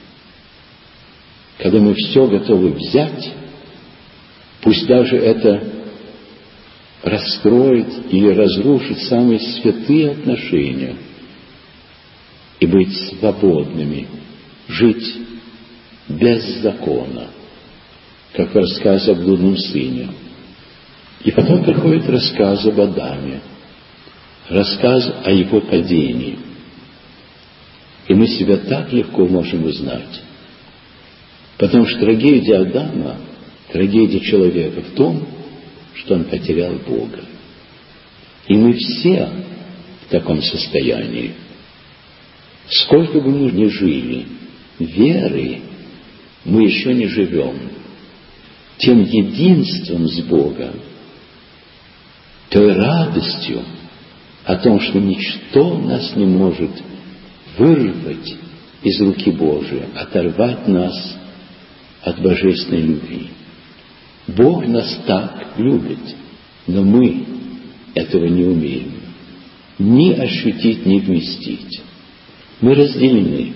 когда мы все готовы взять, пусть даже это расстроит или разрушит самые святые отношения, и быть свободными, жить без закона, как в рассказе о блудном сыне. И потом приходит рассказ об Адаме, рассказ о его падении. И мы себя так легко можем узнать, потому что трагедия Адама, трагедия человека в том, что он потерял Бога. И мы все в таком состоянии. Сколько бы мы ни жили верой, мы еще не живем тем единством с Богом, той радостью о том, что ничто нас не может вырвать из руки Божией, оторвать нас от божественной любви. Бог нас так любит, но мы этого не умеем ни ощутить, ни вместить. Мы разделены.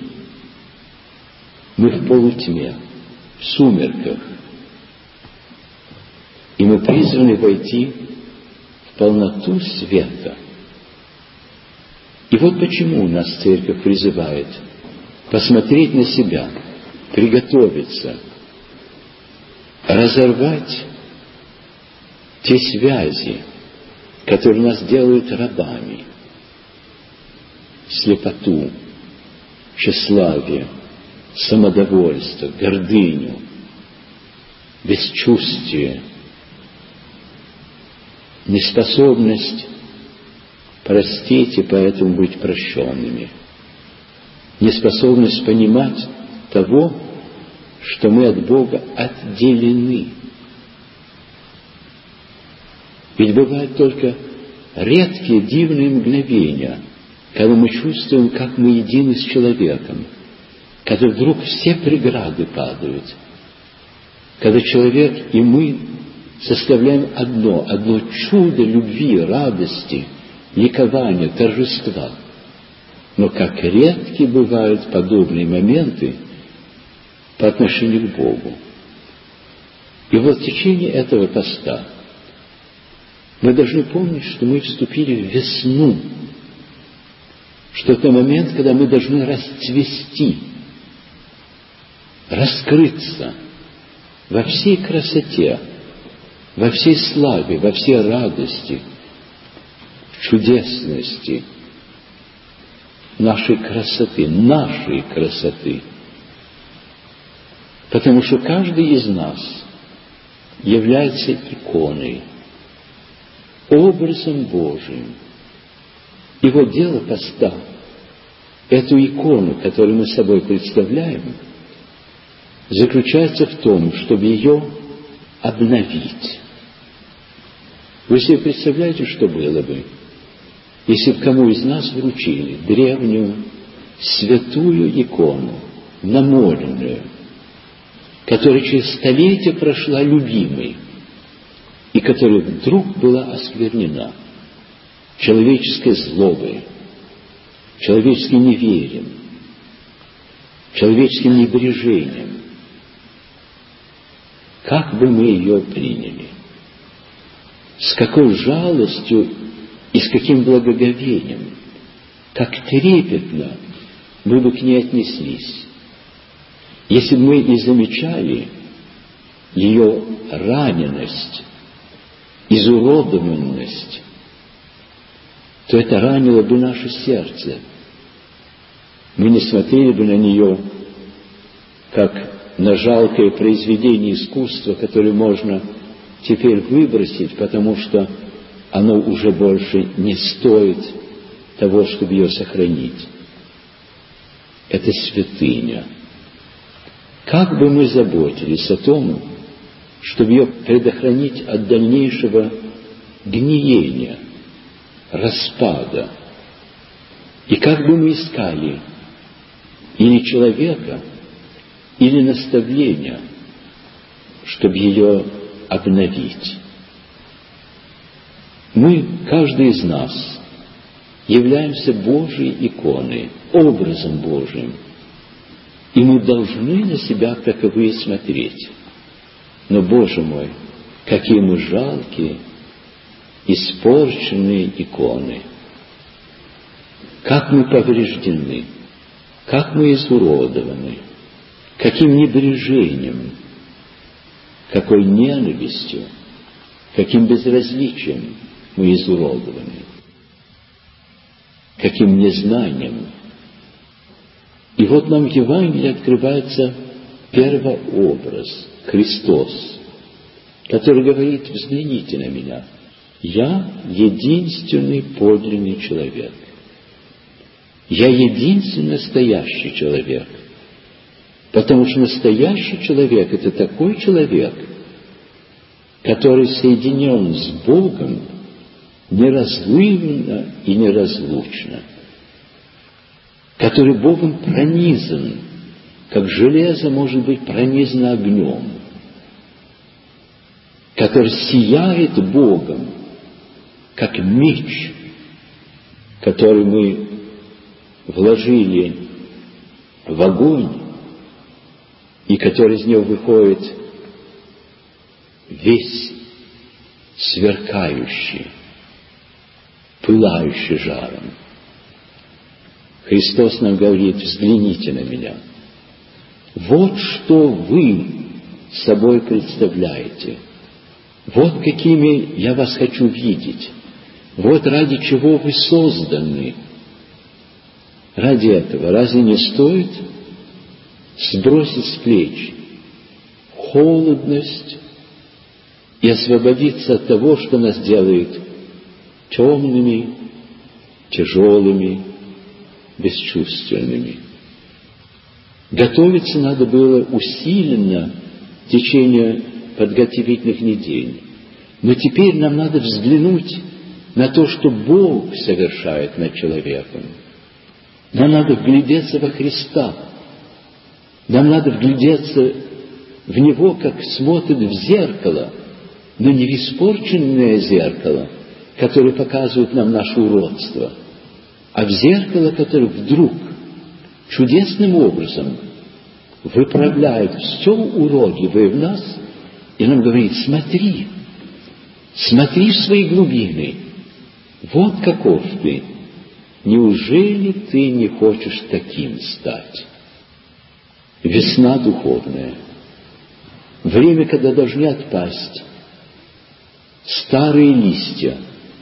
Мы в полутьме, в сумерках. И мы призваны войти в полноту света. И вот почему нас Церковь призывает посмотреть на себя, приготовиться, разорвать те связи, которые нас делают рабами, слепоту, тщеславие, самодовольство, гордыню, бесчувствие, неспособность простить и поэтому быть прощенными, неспособность понимать того, что мы от Бога отделены. Ведь бывают только редкие дивные мгновения, когда мы чувствуем, как мы едины с человеком, когда вдруг все преграды падают, когда человек и мы составляем одно, одно чудо любви, радости, ликования, торжества. Но как редки бывают подобные моменты по отношению к Богу. И вот в течение этого поста мы должны помнить, что мы вступили в весну, что это момент, когда мы должны расцвести, раскрыться во всей красоте, во всей славе, во всей радости, в чудесности нашей красоты, нашей красоты. Потому что каждый из нас является иконой, образом Божиим. И вот дело поста, эту икону, которую мы собой представляем, заключается в том, чтобы ее обновить. Вы себе представляете, что было бы, если бы кому из нас вручили древнюю, святую икону, намоленную, которая через столетия прошла любимой, и которая вдруг была осквернена человеческой злобой, человеческим неверием, человеческим небрежением. Как бы мы ее приняли? С какой жалостью и с каким благоговением, как трепетно мы бы к ней отнеслись, если бы мы и замечали ее раненость, изуродованность, то это ранило бы наше сердце. Мы не смотрели бы на нее, как на жалкое произведение искусства, которое можно теперь выбросить, потому что оно уже больше не стоит того, чтобы ее сохранить. Это святыня. Как бы мы заботились о том, чтобы ее предохранить от дальнейшего гниения, распада, и как бы мы искали или человека, или наставления, чтобы ее обновить. Мы, каждый из нас, являемся Божьей иконой, образом Божьим, и мы должны на себя таковые смотреть. Но, Боже мой, какие мы жалкие, испорченные иконы! Как мы повреждены, как мы изуродованы, каким небрежением, какой ненавистью, каким безразличием мы изуродованы, каким незнанием. И вот нам в Евангелии открывается первообраз, Христос, который говорит: взгляните на меня, я единственный подлинный человек. Я единственный настоящий человек. Потому что настоящий человек — это такой человек, который соединен с Богом неразрывно и неразлучно, который Богом пронизан, как железо может быть пронизано огнем, который сияет Богом, как меч, который мы вложили в огонь, и который из него выходит весь сверкающий, пылающий жаром. Христос нам говорит: взгляните на меня. Вот что вы собой представляете. Вот какими я вас хочу видеть. Вот ради чего вы созданы. Ради этого разве не стоит сбросить с плеч холодность и освободиться от того, что нас делает темными, тяжелыми, бесчувственными? Готовиться надо было усиленно в течение подготовительных недель. Но теперь нам надо взглянуть на то, что Бог совершает над человеком. Нам надо вглядеться во Христа. Нам надо вглядеться в Него, как смотрит в зеркало, но не в испорченное зеркало, которое показывает нам наше уродство, а в зеркало, которое вдруг чудесным образом выправляет все уродливое в нас и нам говорит: смотри, смотри в свои глубины, вот каков ты, неужели ты не хочешь таким стать? Весна духовная, время, когда должны отпасть старые листья,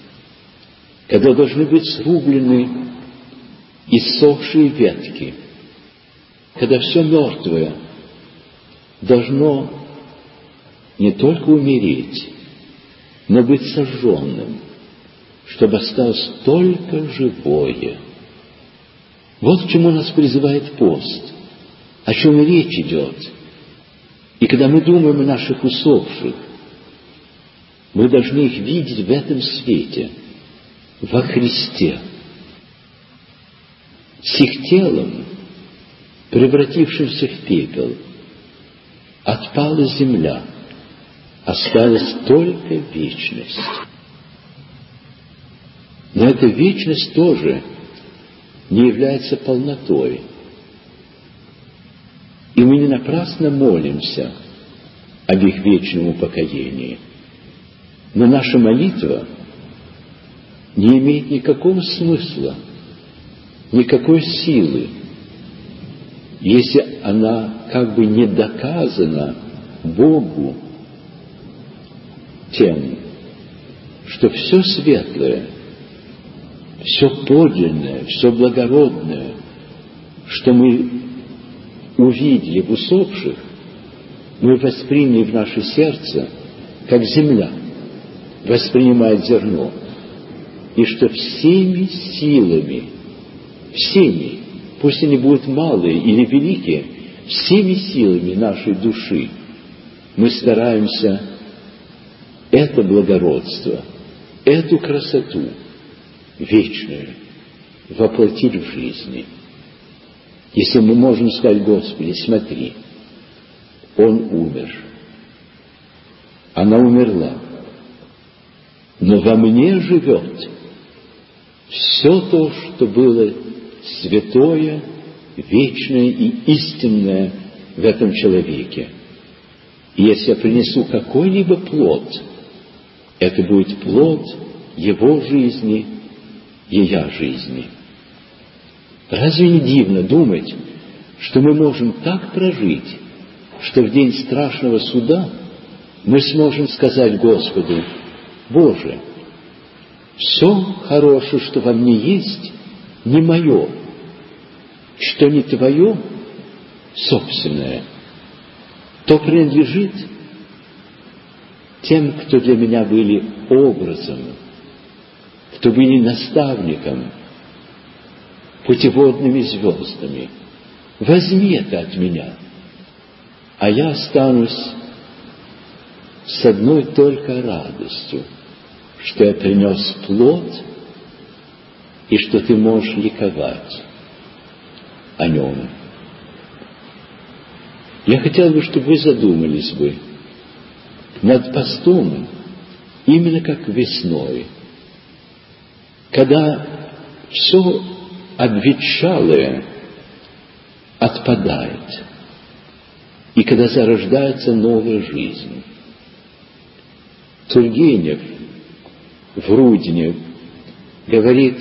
когда должны быть срублены иссохшие ветки, когда все мертвое должно не только умереть, но быть сожженным, чтобы осталось только живое. Вот к чему нас призывает пост, о чем речь идет. И когда мы думаем о наших усопших, мы должны их видеть в этом свете, во Христе. С их телом, превратившимся в пепел, отпала земля, осталась только вечность. Но эта вечность тоже не является полнотой. И мы не напрасно молимся об их вечном упокоении. Но наша молитва не имеет никакого смысла, никакой силы, если она как бы не доказана Богу тем, что все светлое, все подлинное, все благородное, что мы увидели в усопших, мы восприняли в наше сердце, как земля, воспринимает зерно, и что всеми силами, всеми, пусть они будут малые или великие, всеми силами нашей души мы стараемся это благородство, эту красоту вечную воплотить в жизни. Если мы можем сказать: Господи, смотри, он умер, она умерла, но во мне живет все то, что было святое, вечное и истинное в этом человеке. И если я принесу какой-либо плод, это будет плод его жизни, ее жизни. Разве не дивно думать, что мы можем так прожить, что в день страшного суда мы сможем сказать Господу: Боже, все хорошее, что во мне есть, не мое, что не твое, собственное, то принадлежит тем, кто для меня были образом, кто были наставником, путеводными звездами. Возьми это от меня, а я останусь с одной только радостью, что я принес плод, и что ты можешь ликовать о нем. Я хотел бы, чтобы вы задумались бы над постом именно как весной, когда все обветшалое отпадает, и когда зарождается новая жизнь. Тургенев в Рудне говорит: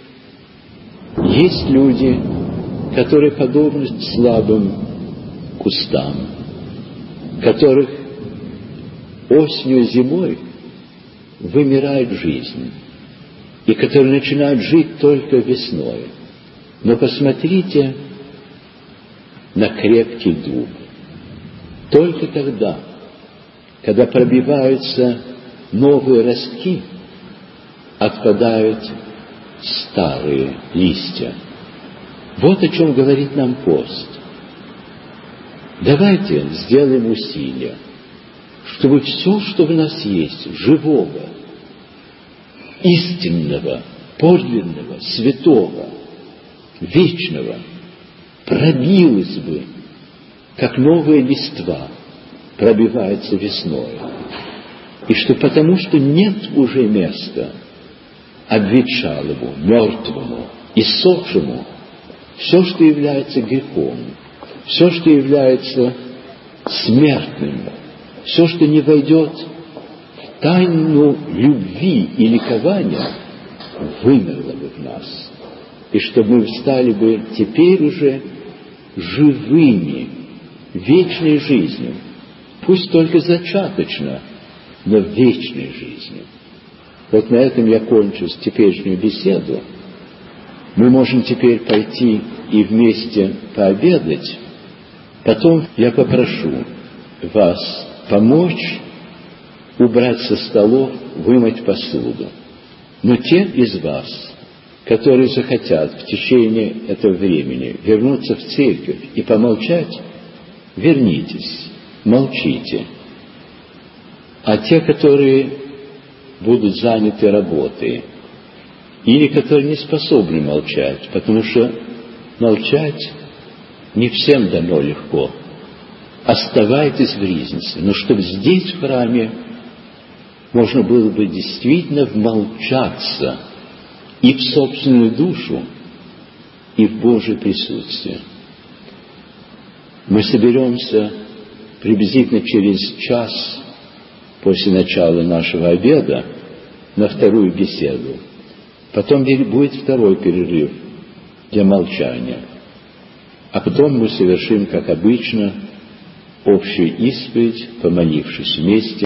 есть люди, которые подобны слабым кустам, которых осенью и зимой вымирает жизнь, и которые начинают жить только весной. Но посмотрите на крепкий дуб. Только тогда, когда пробиваются новые ростки, отпадают старые листья. Вот о чем говорит нам пост. Давайте сделаем усилия, чтобы все, что в нас есть, живого, истинного, подлинного, святого, вечного, пробилось бы, как новая листва пробивается весной. И что потому, что нет уже места обветшалому, мертвому, иссохшему, все, что является грехом, все, что является смертным, все, что не войдет в тайну любви и ликования, вымерло бы в нас. И чтобы мы стали бы теперь уже живыми, вечной жизнью, пусть только зачаточно, но вечной жизнью. Вот на этом я кончу теперешнюю беседу. Мы можем теперь пойти и вместе пообедать. Потом я попрошу вас помочь убрать со столов, вымыть посуду. Но те из вас, которые захотят в течение этого времени вернуться в церковь и помолчать, вернитесь, молчите. А те, которые будут заняты работой, или которые не способны молчать, потому что молчать не всем дано легко, оставайтесь в Ризнице, но чтобы здесь, в храме, можно было бы действительно вмолчаться и в собственную душу, и в Божье присутствие. Мы соберемся приблизительно через час после начала нашего обеда на вторую беседу. Потом будет второй перерыв для молчания. А потом мы совершим, как обычно, общую исповедь, помолившись вместе.